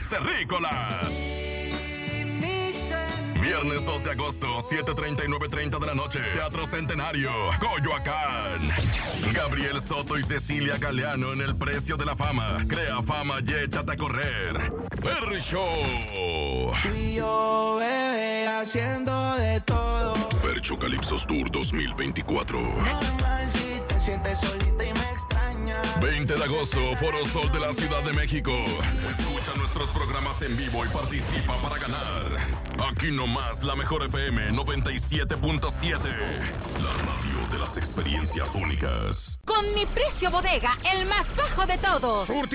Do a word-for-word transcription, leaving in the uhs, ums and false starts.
Los Terrícolas. Viernes dos de agosto, siete treinta y nueve treinta de la noche. Teatro Centenario, Coyoacán. Gabriel Soto y Cecilia Galeano en El Precio de la Fama. Crea fama y échate a correr. Ferry Show. Y yo, bebé, haciendo de todo. Fercho Calipsos Tour dos mil veinticuatro. Normal si te sientes solita y me extrañas. veinte de agosto, Foro Sol de la Ciudad de México. Escucha nuestros programas en vivo y participa para ganar. Aquí nomás, la mejor F M noventa y siete punto siete. La radio de las experiencias únicas. Con mi precio bodega, el más bajo de todos. Surtido